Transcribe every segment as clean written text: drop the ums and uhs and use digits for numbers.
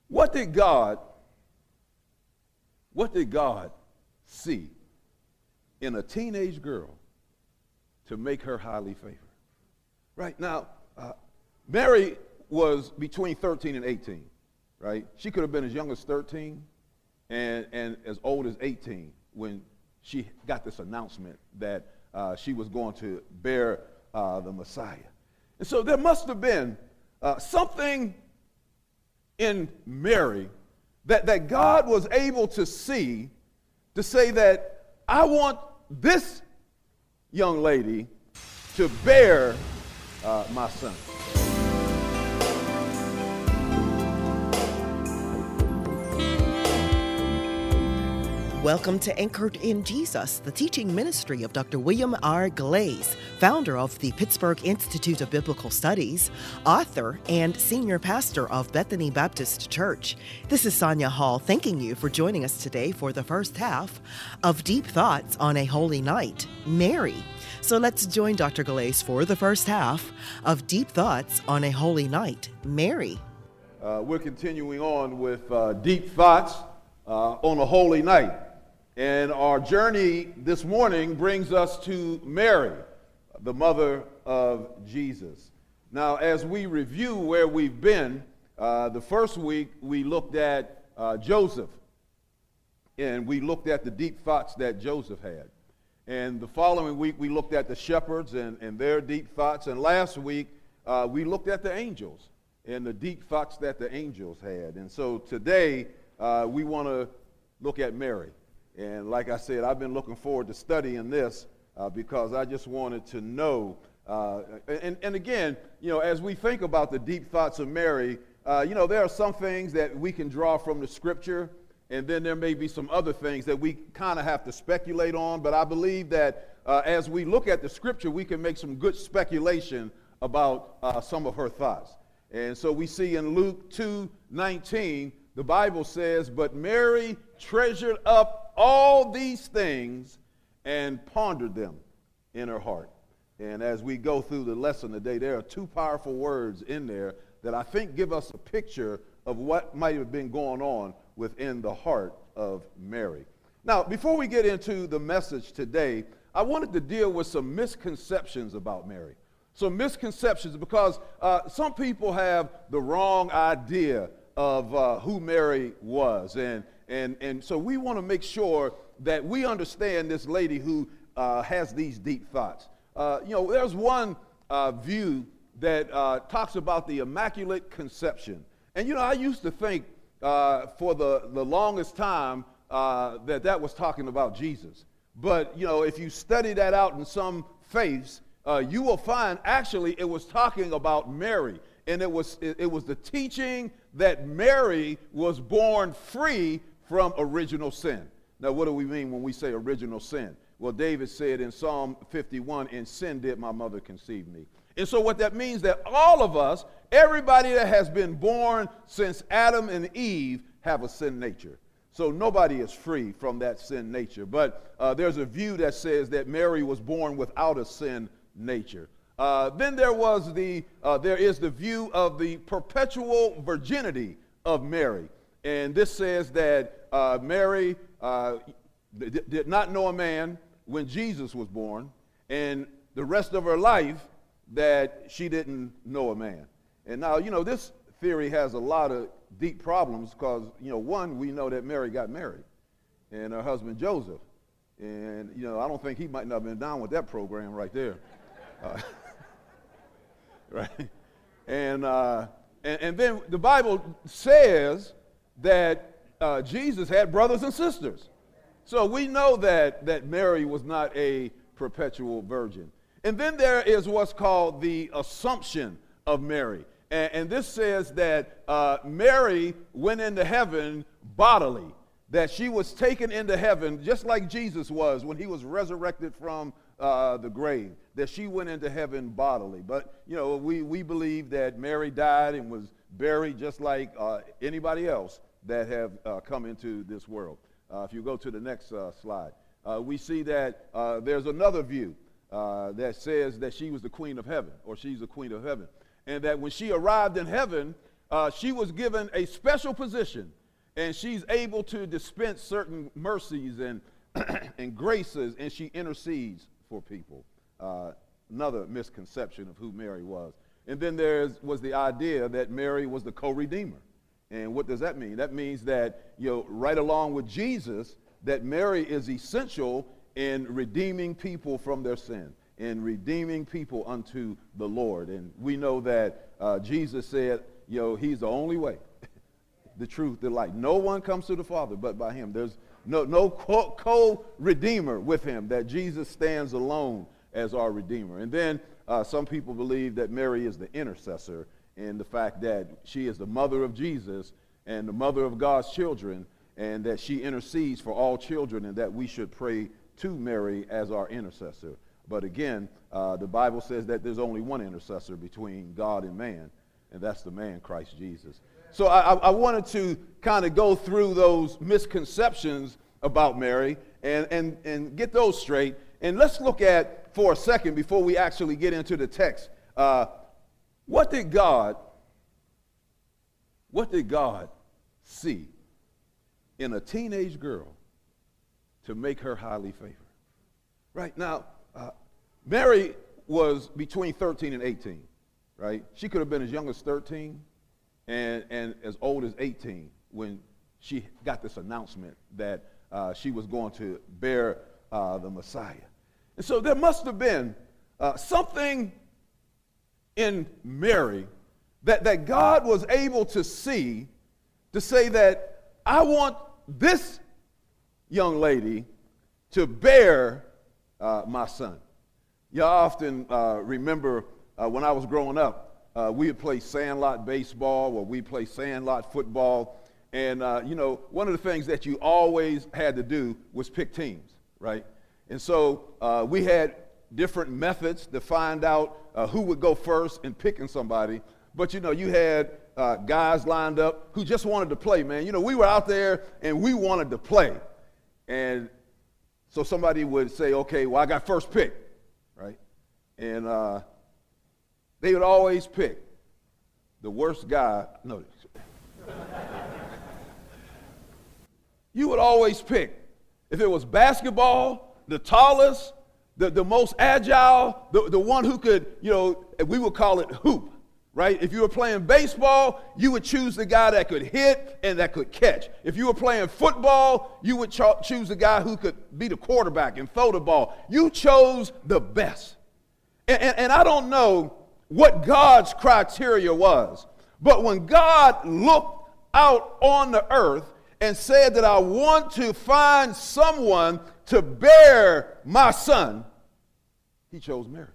What did God see in a teenage girl to make her highly favored? Right now, Mary was between 13 and 18, right? She could have been as young as 13 and as old as 18 when she got this announcement that she was going to bear the Messiah. And so there must have been something in Mary that God was able to see to say that I want this young lady to bear my son. Welcome to Anchored in Jesus, the teaching ministry of Dr. William R. Glaze, founder of the Pittsburgh Institute of Biblical Studies, author, and senior pastor of Bethany Baptist Church. This is Sonia Hall thanking you for joining us today for the first half of Deep Thoughts on a Holy Night, Mary. So let's join Dr. Glaze for the first half of Deep Thoughts on a Holy Night, Mary. We're continuing on with Deep Thoughts on a Holy Night. And our journey this morning brings us to Mary, the mother of Jesus. Now, as we review where we've been, the first week we looked at Joseph, and we looked at the deep thoughts that Joseph had. And the following week we looked at the shepherds and their deep thoughts. And last week we looked at the angels and the deep thoughts that the angels had. And so today we want to look at Mary. And like I said, I've been looking forward to studying this because I just wanted to know. And again, you know, as we think about the deep thoughts of Mary, you know, there are some things that we can draw from the scripture, and then there may be some other things that we kind of have to speculate on. But I believe that as we look at the scripture, we can make some good speculation about some of her thoughts. And so we see in Luke 2:19, the Bible says, "But Mary treasured up all these things and pondered them in her heart." And as we go through the lesson today, there are two powerful words in there that I think give us a picture of what might have been going on within the heart of Mary. Now, before we get into the message today, I wanted to deal with some misconceptions about Mary. Some misconceptions because some people have the wrong idea of who Mary was. And so we want to make sure that we understand this lady who has these deep thoughts. You know, there's one view that talks about the Immaculate Conception. And, you know, I used to think for the longest time that was talking about Jesus. But, you know, if you study that out in some faiths, you will find actually it was talking about Mary. And it was the teaching that Mary was born free from original sin. Now, what do we mean when we say original sin? Well, David said in Psalm 51, "In sin did my mother conceive me." And so what that means that all of us, everybody that has been born since Adam and Eve, have a sin nature. So nobody is free from that sin nature. But there's a view that says that Mary was born without a sin nature. Then there is the view of the perpetual virginity of Mary. And this says that Mary did not know a man when Jesus was born, and the rest of her life that she didn't know a man. And now, you know, this theory has a lot of deep problems because, you know, one, we know that Mary got married, and her husband Joseph. And, you know, I don't think he might not have been down with that program right there. Right? And then the Bible says that Jesus had brothers and sisters. So we know that Mary was not a perpetual virgin. And then there is what's called the Assumption of Mary. And this says that Mary went into heaven bodily, that she was taken into heaven just like Jesus was when he was resurrected from the grave, that she went into heaven bodily. But, you know, we believe that Mary died and was buried just like anybody else that have come into this world. If you go to the next slide, we see that there's another view that says that she was the queen of heaven, or she's the queen of heaven, and that when she arrived in heaven, she was given a special position, and she's able to dispense certain mercies and, and graces, and she intercedes for people. Another misconception of who Mary was. And then there was the idea that Mary was the co-redeemer. And what does that mean? That means that, right along with Jesus, that Mary is essential in redeeming people from their sin, in redeeming people unto the Lord. And we know that Jesus said, he's the only way, the truth, the light. No one comes to the Father but by him. There's no co-redeemer with him, that Jesus stands alone as our redeemer. And then some people believe that Mary is the intercessor, in the fact that she is the mother of Jesus and the mother of God's children, and that she intercedes for all children, and that we should pray to Mary as our intercessor. But again, the Bible says that there's only one intercessor between God and man, and that's the man, Christ Jesus. So I wanted to kind of go through those misconceptions about Mary and get those straight. And let's look at, for a second, before we actually get into the text, what did God see in a teenage girl to make her highly favored? Right now, Mary was between 13 and 18, right? She could have been as young as 13 and as old as 18 when she got this announcement that she was going to bear the Messiah. And so there must have been something in Mary that God was able to see, to say that I want this young lady to bear my son. Y'all often remember when I was growing up, we would play sandlot baseball, or we'd play sandlot football. And, one of the things that you always had to do was pick teams, right? And so we had different methods to find out who would go first in picking somebody. But, you had guys lined up who just wanted to play, man. We were out there and we wanted to play. And so somebody would say, okay, well, I got first pick, right? And they would always pick the worst guy. No. You would always pick, if it was basketball, the tallest, the most agile, the one who could, we would call it hoop, right? If you were playing baseball, you would choose the guy that could hit and that could catch. If you were playing football, you would choose the guy who could be the quarterback and throw the ball. You chose the best. And I don't know what God's criteria was, but when God looked out on the earth and said that I want to find someone to bear my son, he chose Mary.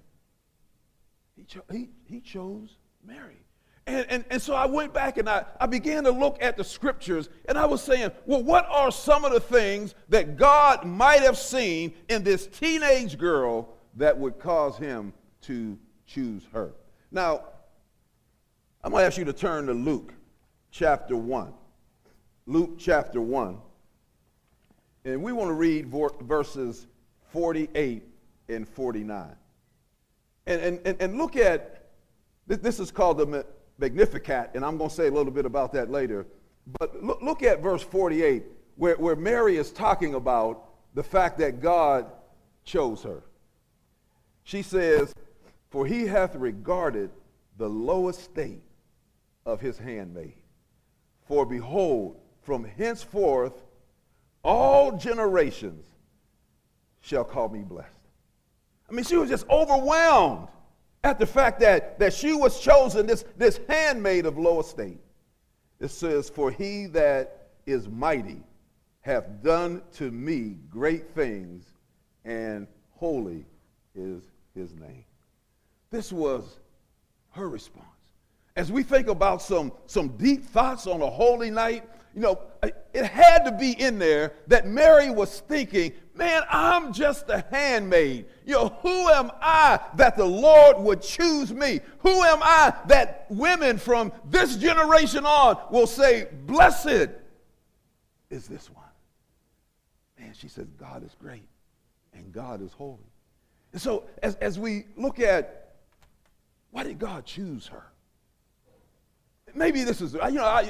He chose Mary. And so I went back and I began to look at the scriptures, and I was saying, well, what are some of the things that God might have seen in this teenage girl that would cause him to choose her? Now, I'm going to ask you to turn to Luke chapter 1. Luke chapter 1. And we want to read verses 48 and 49. And look at, this is called the Magnificat, and I'm going to say a little bit about that later. But look at verse 48, where Mary is talking about the fact that God chose her. She says, "For he hath regarded the low estate of his handmaid. For behold, from henceforth all generations shall call me blessed." I mean, she was just overwhelmed at the fact that she was chosen, this handmaid of low estate. It says, "For he that is mighty hath done to me great things, and holy is his name." This was her response. As we think about some deep thoughts on a holy night, it had to be in there that Mary was thinking, man, I'm just a handmaid. Who am I that the Lord would choose me? Who am I that women from this generation on will say, blessed is this one? Man, she says, God is great and God is holy. And so as we look at, why did God choose her? maybe this is,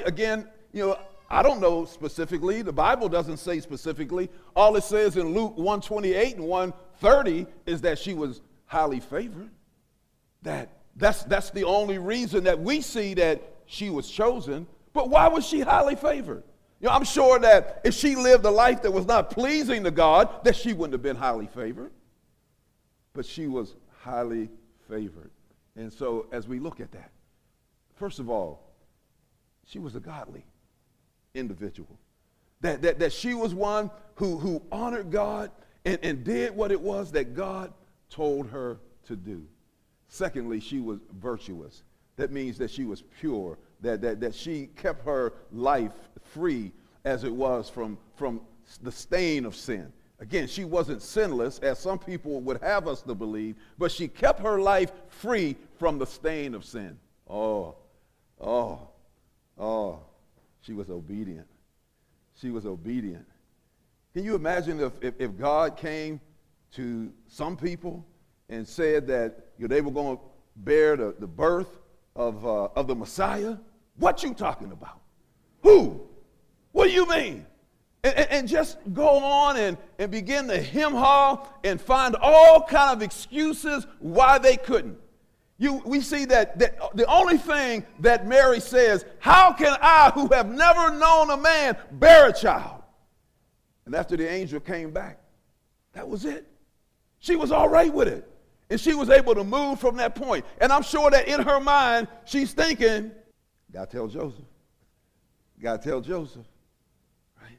I don't know specifically. The Bible doesn't say specifically. All it says in Luke 1:28 and 1:30 is that she was highly favored. That's the only reason that we see that she was chosen. But why was she highly favored? I'm sure that if she lived a life that was not pleasing to God, that she wouldn't have been highly favored. But she was highly favored. And so as we look at that, first of all, she was a godly individual. That she was one who honored God and did what it was that God told her to do. Secondly, she was virtuous. That means that she was pure, that she kept her life free as it was from the stain of sin. Again, she wasn't sinless, as some people would have us to believe, but she kept her life free from the stain of sin. She was obedient. She was obedient. Can you imagine if God came to some people and said that they were going to bear the birth of the Messiah? What you talking about? Who? What do you mean? And just go on and begin to hem-haw and find all kind of excuses why they couldn't. We see that the only thing that Mary says, how can I, who have never known a man, bear a child? And after the angel came back, that was it. She was all right with it. And she was able to move from that point. And I'm sure that in her mind, she's thinking, gotta tell Joseph. Gotta tell Joseph. Right?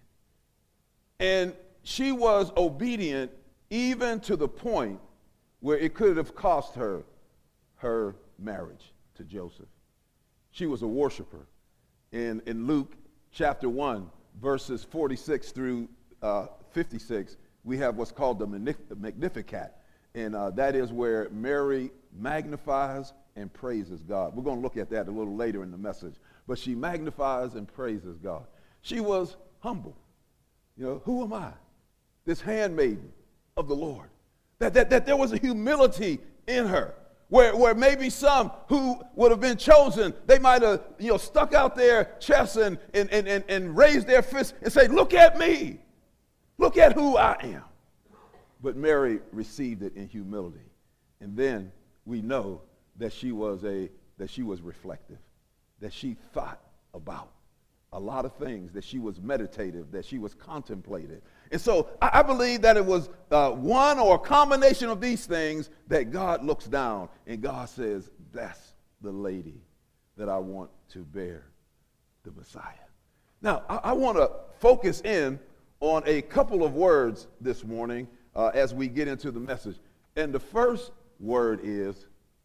And she was obedient even to the point where it could have cost her her marriage to Joseph. She was a worshiper. In Luke chapter 1, verses 46 through 56, we have what's called the Magnificat. And that is where Mary magnifies and praises God. We're going to look at that a little later in the message. But she magnifies and praises God. She was humble. Who am I? This handmaiden of the Lord. That there was a humility in her. Where maybe some who would have been chosen, they might have stuck out their chests and raised their fists and say, look at me. Look at who I am. But Mary received it in humility. And then we know that she was reflective, that she thought about a lot of things, that she was meditative, that she was contemplative. And so I believe that it was one or a combination of these things that God looks down and God says, that's the lady that I want to bear the Messiah. Now, I want to focus in on a couple of words this morning as we get into the message. And the first word is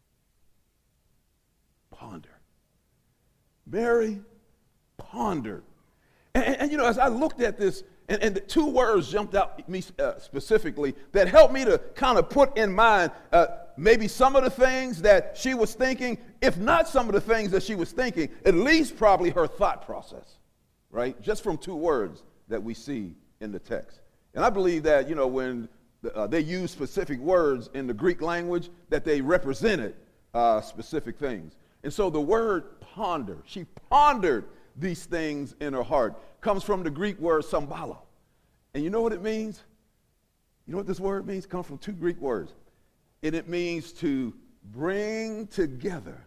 ponder. Mary pondered. And as I looked at this, and the two words jumped out at me specifically that helped me to kind of put in mind maybe some of the things that she was thinking, if not some of the things that she was thinking, at least probably her thought process, right? Just from two words that we see in the text. And I believe that, when they use specific words in the Greek language, that they represented specific things. And so the word ponder, she pondered these things in her heart, comes from the Greek word symbolo. And you know what it means? You know what this word means? It comes from two Greek words. And it means to bring together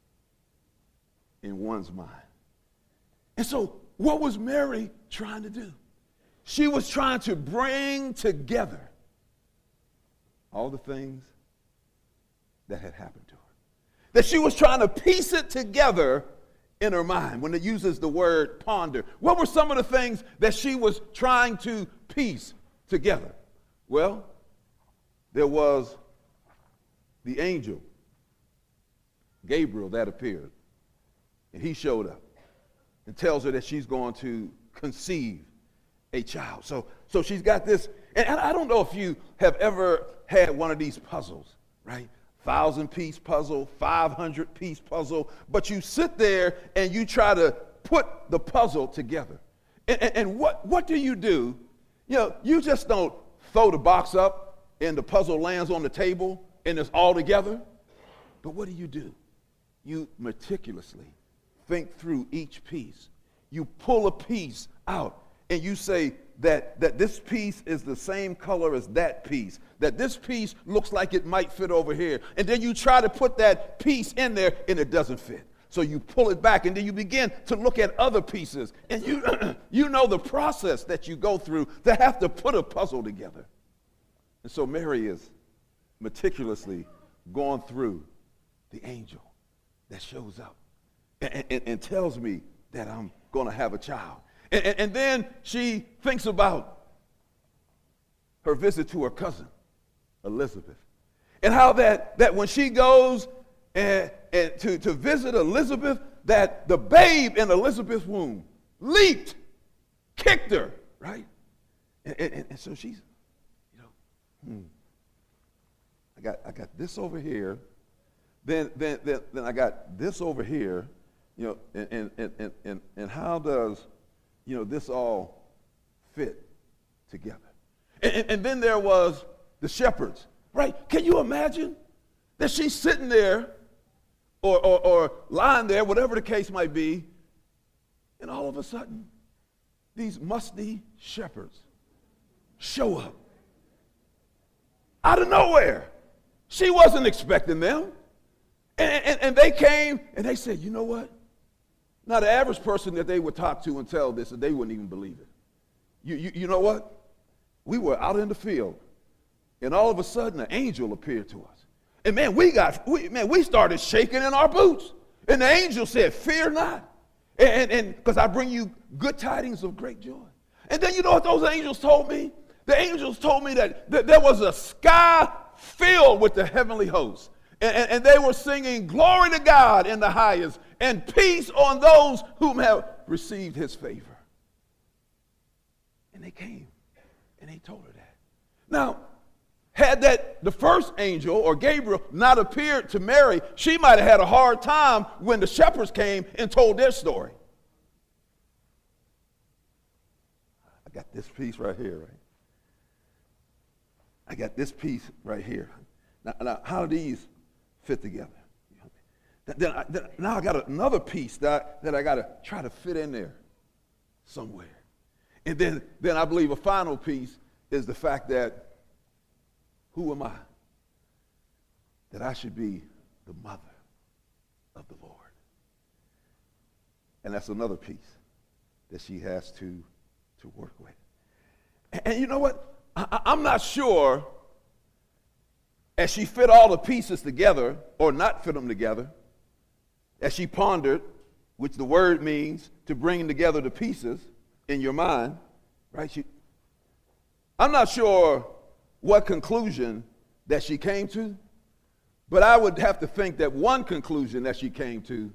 in one's mind. And so what was Mary trying to do? She was trying to bring together all the things that had happened to her. That she was trying to piece it together in her mind when it uses the word ponder. What were some of the things that she was trying to piece together? Well, there was the angel, Gabriel, that appeared. And he showed up and tells her that she's going to conceive a child. So she's got this, and I don't know if you have ever had one of these puzzles, right? 1,000-piece puzzle, 500-piece puzzle, but you sit there and you try to put the puzzle together. And what do? You just don't throw the box up and the puzzle lands on the table and it's all together. But what do? You meticulously think through each piece. You pull a piece out and you say that this piece is the same color as that piece, that this piece looks like it might fit over here. And then you try to put that piece in there and it doesn't fit. So you pull it back and then you begin to look at other pieces. And you know the process that you go through to have to put a puzzle together. And so Mary is meticulously going through the angel that shows up and tells me that I'm going to have a child. And then she thinks about her visit to her cousin, Elizabeth, and how that when she goes and to visit Elizabeth, that the babe in Elizabeth's womb leaped, kicked her, right? And so she's, I got this over here, then I got this over here, and how does this all fit together? And then there was the shepherds, right? Can you imagine that she's sitting there or lying there, whatever the case might be, and all of a sudden, these musty shepherds show up out of nowhere. She wasn't expecting them. And they came and they said, you know what? Now, the average person that they would talk to and tell this, they wouldn't even believe it. You know what? We were out in the field, and all of a sudden, an angel appeared to us. And man, we started shaking in our boots. And the angel said, fear not. And because I bring you good tidings of great joy. And then you know what those angels told me? The angels told me that there was a sky filled with the heavenly hosts. And they were singing, glory to God in the highest, and peace on those whom have received his favor. And they came, and they told her that. Now, had the first angel, or Gabriel, not appeared to Mary, she might have had a hard time when the shepherds came and told their story. I got this piece right here, right? I got this piece right here. Now how do these fit together? Now I got another piece that I got to try to fit in there somewhere. And then I believe a final piece is the fact that who am I? That I should be the mother of the Lord. And that's another piece that she has to work with. And you know what? I'm not sure as she fit all the pieces together or not fit them together, as she pondered, which the word means to bring together the pieces in your mind, right? I'm not sure what conclusion that she came to, but I would have to think that one conclusion that she came to,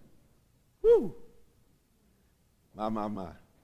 my.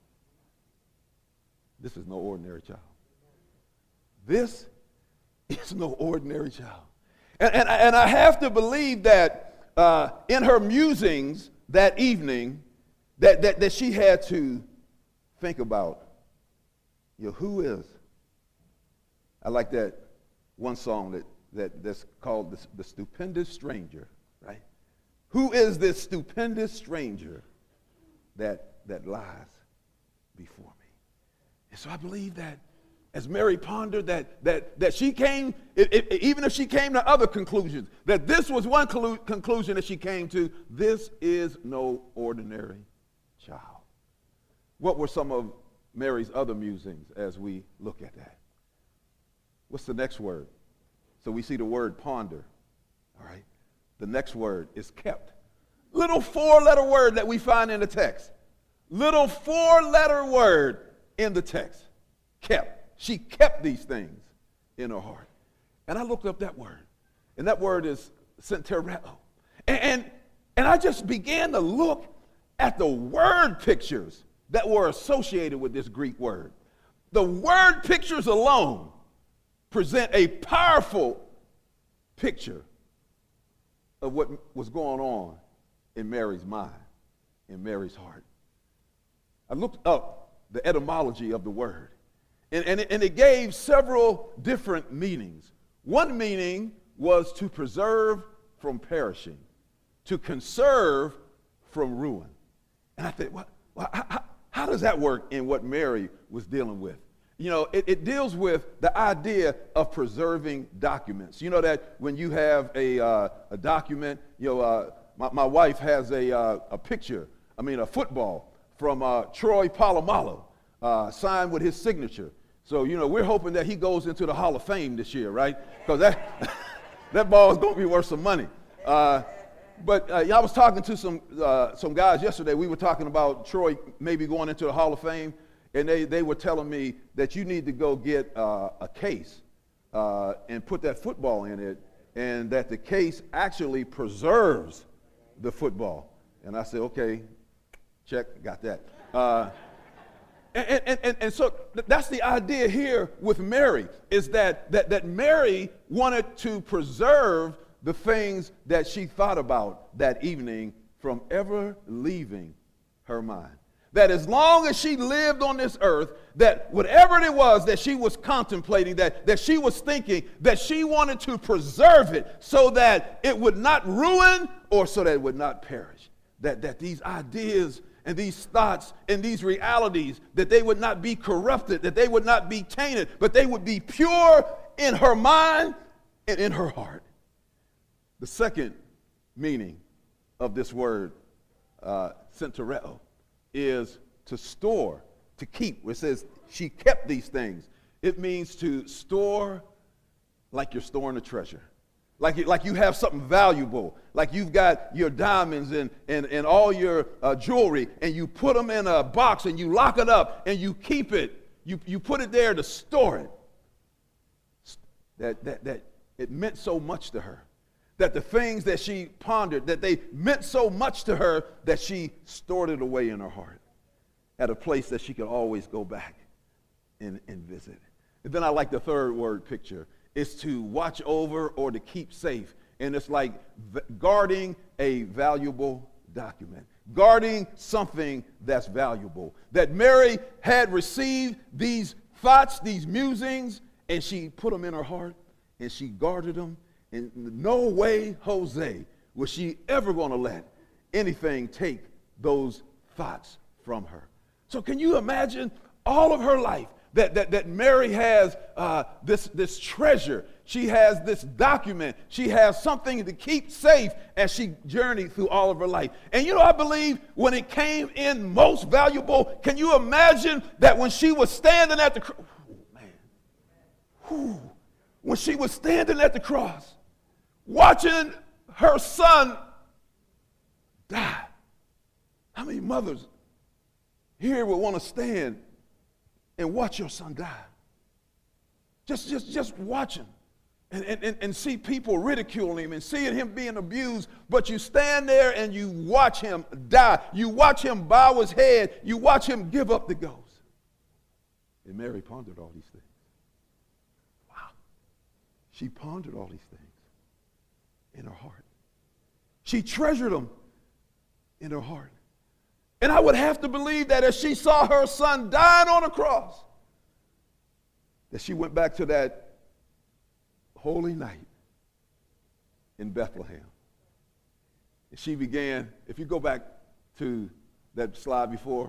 This is no ordinary child. This is no ordinary child. And I have to believe that in her musings that evening, that she had to think about, who is? I like that one song that's called The Stupendous Stranger, right? Who is this stupendous stranger that lies before me? And so I believe that as Mary pondered that she came, even if she came to other conclusions, that this was one conclusion that she came to, this is no ordinary child. What were some of Mary's other musings as we look at that? What's the next word? So we see the word ponder, all right? The next word is kept. Little 4-letter word that we find in the text. Little 4-letter word in the text. Kept. She kept these things in her heart. And I looked up that word. And that word is centereo. And I just began to look at the word pictures that were associated with this Greek word. The word pictures alone present a powerful picture of what was going on in Mary's mind, in Mary's heart. I looked up the etymology of the word, and it gave several different meanings. One meaning was to preserve from perishing, to conserve from ruin. And I think, how does that work in what Mary was dealing with? You know, it deals with the idea of preserving documents. You know that when you have a document, you know, my wife has a picture, a football from Troy Polamalu, signed with his signature. So, you know, we're hoping that he goes into the Hall of Fame this year, right? Because that ball is going to be worth some money. But I was talking to some guys yesterday. We were talking about Troy maybe going into the Hall of Fame. And they were telling me that you need to go get a case and put that football in it, and that the case actually preserves the football. And I said, okay, check, got that. And so that's the idea here with Mary, is that Mary wanted to preserve the things that she thought about that evening from ever leaving her mind. That as long as she lived on this earth, that whatever it was that she was contemplating, that she was thinking, that she wanted to preserve it so that it would not ruin or so that it would not perish. That these ideas and these thoughts and these realities, that they would not be corrupted, that they would not be tainted, but they would be pure in her mind and in her heart. The second meaning of this word, centereo, is to store, to keep. It says she kept these things. It means to store like you're storing a treasure. Like you have something valuable. Like you've got your diamonds and all your jewelry, and you put them in a box and you lock it up and you keep it. You put it there to store it. That it meant so much to her. That the things that she pondered, that they meant so much to her that she stored it away in her heart at a place that she could always go back and visit. And then I like the third word picture. It's to watch over or to keep safe. And it's like guarding a valuable document. Guarding something that's valuable. That Mary had received these thoughts, these musings, and she put them in her heart and she guarded them. In no way, Jose, was she ever going to let anything take those thoughts from her. So can you imagine all of her life that Mary has this treasure. She has this document. She has something to keep safe as she journeyed through all of her life. And you know, I believe when it came in most valuable, can you imagine that when she was standing at the when she was standing at the cross, watching her son die. How many mothers here would want to stand and watch your son die? Just watch him and see people ridiculing him and seeing him being abused, but you stand there and you watch him die. You watch him bow his head. You watch him give up the ghost. And Mary pondered all these things. Wow. She pondered all these things in her heart. She treasured them in her heart. And I would have to believe that as she saw her son dying on a cross, that she went back to that holy night in Bethlehem. And she began, if you go back to that slide before,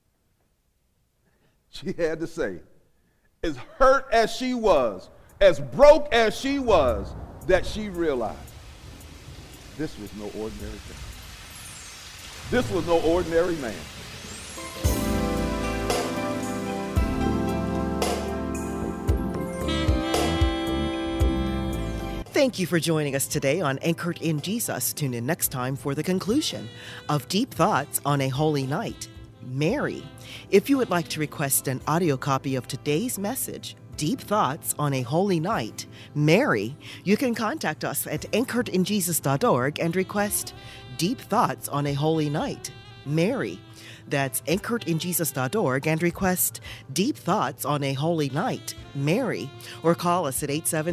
she had to say, as hurt as she was, as broke as she was, that she realized this was no ordinary thing. This was no ordinary man. Thank you for joining us today on Anchored in Jesus. Tune in next time for the conclusion of Deep Thoughts on a Holy Night, Mary. If you would like to request an audio copy of today's message, Deep Thoughts on a Holy Night, Mary, you can contact us at anchoredinjesus.org and request Deep Thoughts on a Holy Night, Mary. That's anchoredinjesus.org and request Deep Thoughts on a Holy Night, Mary. Or call us at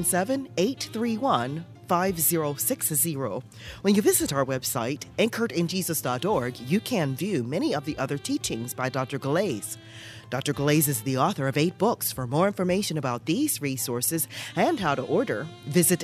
877-831-5060. When you visit our website, anchoredinjesus.org, you can view many of the other teachings by Dr. Galais. Dr. Galais is the author of 8 books. For more information about these resources and how to order, visit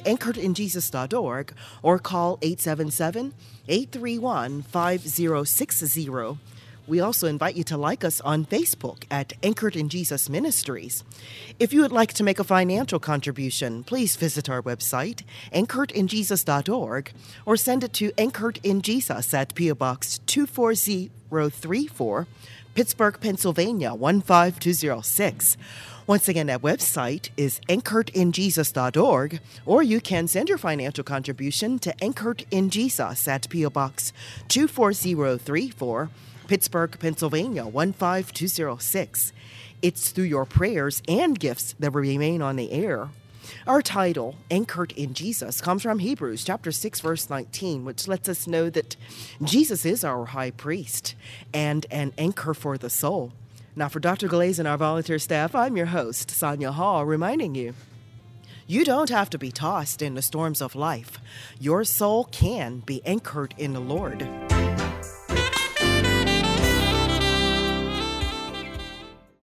anchoredinjesus.org or call 877-831-5060. We also invite you to like us on Facebook at Anchored in Jesus Ministries. If you would like to make a financial contribution, please visit our website, anchoredinjesus.org, or send it to Anchored in Jesus at P.O. Box 24034, Pittsburgh, Pennsylvania 15206. Once again, that website is anchoredinjesus.org, or you can send your financial contribution to Anchored in Jesus at P.O. Box 24034, Pittsburgh, Pennsylvania 15206. It's through your prayers and gifts that we remain on the air. Our title, Anchored in Jesus, comes from Hebrews chapter 6, verse 19, which lets us know that Jesus is our high priest and an anchor for the soul. Now, for Dr. Glaze and our volunteer staff, I'm your host, Sonia Hall, reminding you, you don't have to be tossed in the storms of life. Your soul can be anchored in the Lord.